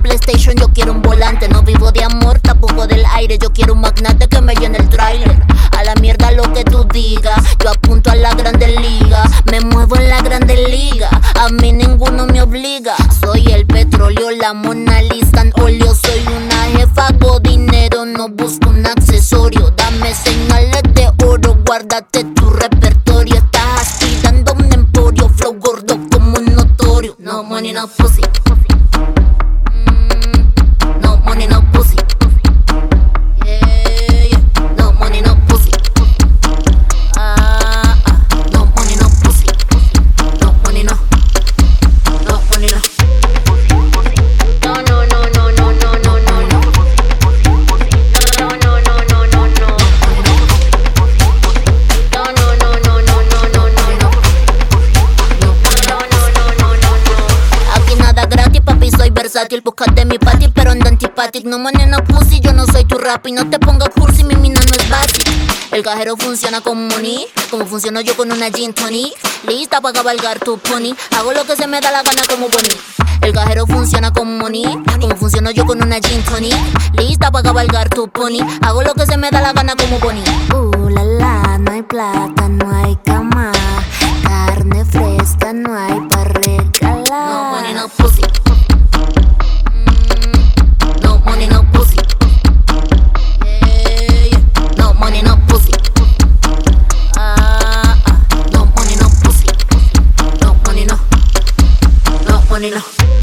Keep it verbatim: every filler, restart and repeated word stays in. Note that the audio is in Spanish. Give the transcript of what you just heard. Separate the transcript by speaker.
Speaker 1: PlayStation, yo quiero un volante. No vivo de amor, tampoco del aire. Yo quiero un magnate que me llene el tráiler. A la mierda lo que tú digas, yo apunto a la grande liga. Me muevo en la grande liga, a mí ninguno me obliga. Soy el petróleo, la Mona Lisa en óleo. Soy una jefa, hago dinero, no busco un accesorio. Dame señales de oro, guárdate tu repertorio. Estás aspirando un emporio, flow gordo como un notorio. No money, no pussy. Mm, no money, no pussy. Yeah, yeah. No money, no pussy. Ah, ah. No money, no pussy. No money, no. No money, no. No, no, no, no, no, no, no, no, no. No, no, no, no, no, no. No, no, no, no, no, no, no, no, no. No, no, no, no, no, no. Aquí nada gratis, papi, soy versátil. Búscate mi pati, pero ando antipatic. No money, no pussy, yo no soy tu rap. Y no te pongas cursi, mi mina no es básica. El cajero funciona con money, como funciono yo con una gin tonic. Lista pa' cabalgar tu pony, hago lo que se me da la gana como Bonnie. El cajero funciona con money, como funciono yo con una gin tonic. Lista pa' cabalgar tu pony, hago lo que se me da la gana como Bonnie. Uh, la la, no hay plata, no hay cama. Carne fresca, no hay pa' regalar. No money, no pussy. Mm, no money, no pussy. Yeah, yeah. No money, no pussy. Ah, ah. No money, no pussy. No money, no. No money, no.